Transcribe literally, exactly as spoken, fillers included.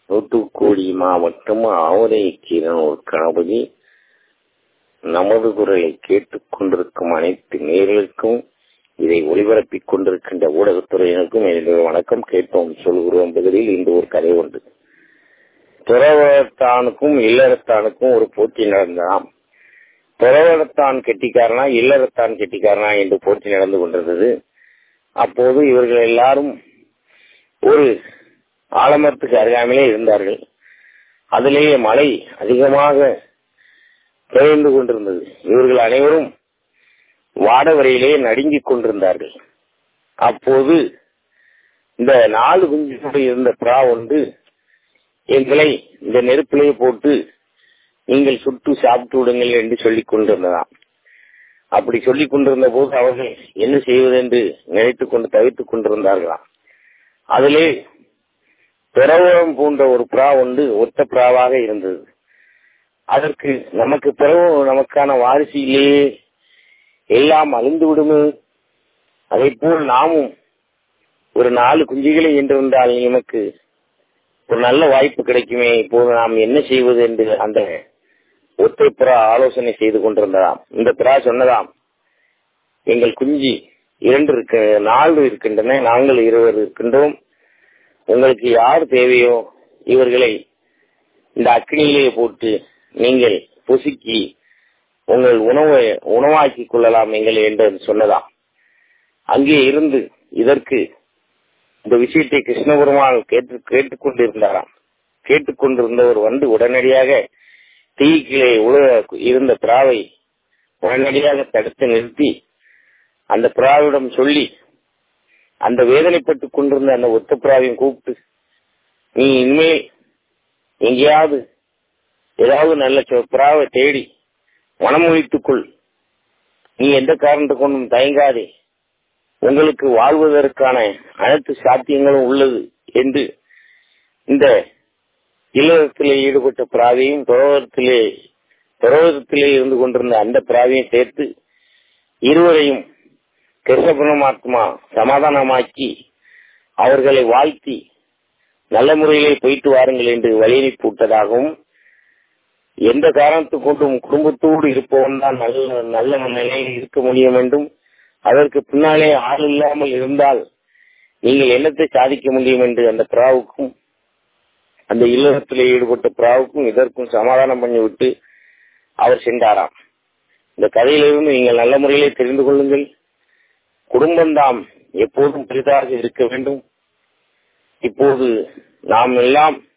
தூத்துக்குடி மாவட்டம் ஆவரைக்கீரனூர் கணபதி. நமது குரலை கேட்டுக் கொண்டிருக்கும் அனைத்து நேயர்களுக்கும், இதை ஒளிபரப்பிக் கொண்டிருக்கின்ற ஊடகத்துறையினருக்கும் என்னுடைய வணக்கம். கேட்டோம் சொல்கிறோம் பதிலில் இன்று ஒரு கதை உண்டு. துறவரத்தானுக்கும் இல்லறத்தானுக்கும் ஒரு போட்டி நடந்ததாம். துறவரத்தான் கெட்டிக்காரனா இல்லறத்தான் கெட்டிக்காரனா என்று போட்டி நடந்து கொண்டிருந்தது. அப்போது இவர்கள் எல்லாரும் ஒரு ஆலமரத்துக்கு அருகாமையிலே இருந்தார்கள். அதிலேயே மழை அதிகமாக பெய்ந்து கொண்டிருந்தது. இவர்கள் அனைவரும் வாடவரையிலே நடுங்கிக் கொண்டிருந்தார்கள். அப்போது இந்த நாலு குஞ்சு இருந்த புறா ஒன்று, எங்களை இந்த நெருப்பிலேயே போட்டு நீங்கள் சுட்டு சாப்பிட்டு விடுங்கள் என்று சொல்லிக் கொண்டிருந்ததாம். அப்படி சொல்லிக் கொண்டிருந்த போது அவர்கள் என்ன செய்வது என்று நினைத்துக் கொண்டு தவித்துக் கொண்டிருந்தார்களாம். அதிலே பிறவம் போன்ற ஒரு புறா ஒன்று ஒத்த புறாவாக இருந்தது. அதற்கு நமக்கு பிறகு நமக்கான வாரிசிலேயே எல்லாம் அழிந்து விடுமே, அதை போல் நாமும் ஒரு நாலு குஞ்சுகளை என்றிருந்தால் நமக்கு ஒரு நல்ல வாய்ப்பு கிடைக்குமே, இப்போது நாம் என்ன செய்வது என்று அந்த ஒத்தை புறா ஆலோசனை செய்து கொண்டிருந்ததாம். இந்த புறா சொன்னதாம், எங்கள் குஞ்சு இரண்டு இருக்க நாலு இருக்கின்றன, நாங்கள் இருவர் இருக்கின்றோம். உங்களுக்கு யார் தேவையோ இவர்களை இந்த அக்னியிலே போட்டு நீங்கள் பொசுக்கி உங்கள் உணவை உணவாக்கிக் கொள்ளலாம் நீங்கள் என்று சொன்னதாம். அங்கே இருந்து இதற்கு இந்த விஷயத்தை கிருஷ்ண பெருமாள் கேட்டு கேட்டுக்கொண்டிருந்தாராம். கேட்டுக்கொண்டிருந்தவர் வந்து உடனடியாக தீக்கிலே உழ இருந்த புறாவை உடனடியாக தடுத்து நிறுத்தி அந்த புறாவிடம் சொல்லி, அந்த வேதனைப்பட்டுக் கொண்டிருந்த அந்த ஒத்த புறாவையும் கூப்பிட்டு, நீ இனிமேல் எங்கேயாவது ஏதாவது நல்ல புறாவை தேடி மனமொழித்துக் கொள், நீ எந்த காரணத்தை கொண்டும் தயங்காதே, உங்களுக்கு வாழ்வதற்கான அனைத்து சாத்தியங்களும் உள்ளது என்று இந்த இல்லறத்திலே ஈடுபட்ட பிராவையும் துறவரத்திலே துறவரத்திலே இருந்து கொண்டிருந்த அந்த பிராவையும் சேர்த்து இருவரையும் கிருஷ்ண பரமாத்மா சமாதானமாக்கி அவர்களை வாழ்த்தி நல்ல முறையிலே போயிட்டு வாருங்கள் என்று வழியனுப்பி விட்டதாகவும், எந்த காரணத்தை கொண்டும் குடும்பத்தோடு இருப்பவன் தான் நல்ல நல்ல நிலையில் இருக்க முடியும் என்றும், அதற்கு பின்னாலே ஆள் இல்லாமல் இருந்தால் நீங்கள் என்னத்தை சாதிக்க முடியும் என்று அந்த பிராவுக்கும் அந்த இல்லறத்திலே ஈடுபட்ட பிராவுக்கும் இதற்கும் சமாதானம் பண்ணிவிட்டு அவர் சென்றாராம். இந்த கதையிலிருந்து நீங்கள் நல்ல முறையிலே தெரிந்து கொள்ளுங்கள். குடும்பம்தான் எப்போதும் பெரிதாக இருக்க வேண்டும். இப்போது நாம் எல்லாம்